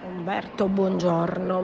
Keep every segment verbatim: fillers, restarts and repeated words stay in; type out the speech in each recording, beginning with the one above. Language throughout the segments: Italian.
Umberto, buongiorno.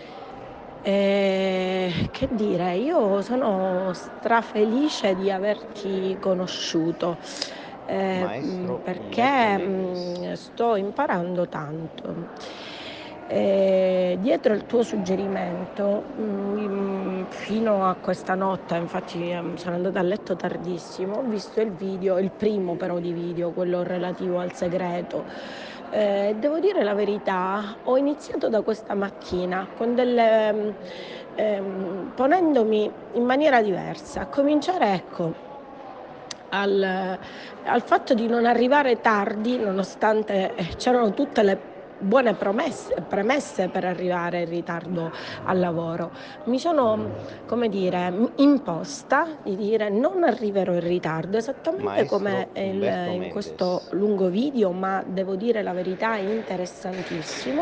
Ehm, che dire, io sono strafelice di averti conosciuto, ehm, mhmm, Maestro Umberto perché, Mendes. mhmm, sto imparando tanto. Ehm, dietro il tuo suggerimento, mhmm, fino a questa notte, infatti, ehm, sono andata a letto tardissimo, ho visto il video, il primo però di video, quello relativo al segreto. Ehm, devo dire la verità, ho iniziato da questa mattina con delle mhmm, ehm, ponendomi in maniera diversa, a cominciare, ecco, al al fatto di non arrivare tardi, nonostante, eh, c'erano tutte le buone promesse premesse per arrivare in ritardo al lavoro. Mi sono, come dire, m imposta di dire: "Non arriverò in ritardo", esattamente come Maestro il Umberto in questo Mendes. lungo video, ma devo dire la verità interessantissimo,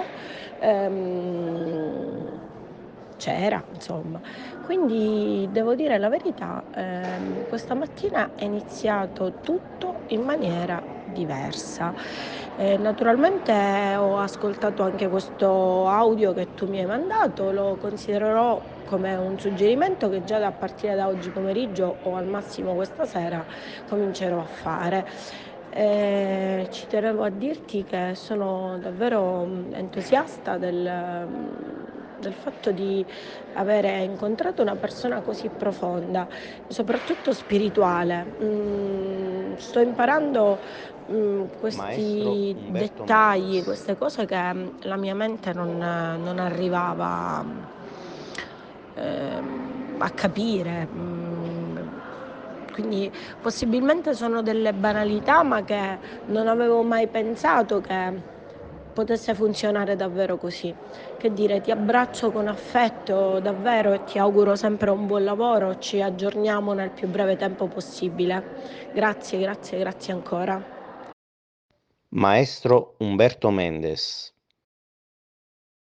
ehm, c'era insomma. Quindi devo dire la verità, ehm, questa mattina è iniziato tutto in maniera diversa. Ehm, naturalmente ho ascoltato anche questo audio che tu mi hai mandato, lo considererò come un suggerimento che già da a partire da oggi pomeriggio o al massimo questa sera comincerò a fare. Ehm, ci tenevo a dirti che sono davvero, mhmm, entusiasta del mhmm, del fatto di avere incontrato una persona così profonda, soprattutto spirituale. Mhmm, sto imparando, mhmm, Maestro questi Umberto dettagli, Mendes. queste cose che, mhmm, la mia mente non non arrivava, mhmm, ehm, a capire. Mhmm, quindi possibilmente sono delle banalità, ma che non avevo mai pensato che potesse funzionare davvero così. Che dire, ti abbraccio con affetto davvero e ti auguro sempre un buon lavoro. Ci aggiorniamo nel più breve tempo possibile. Grazie, grazie, grazie ancora. Maestro Umberto Mendes.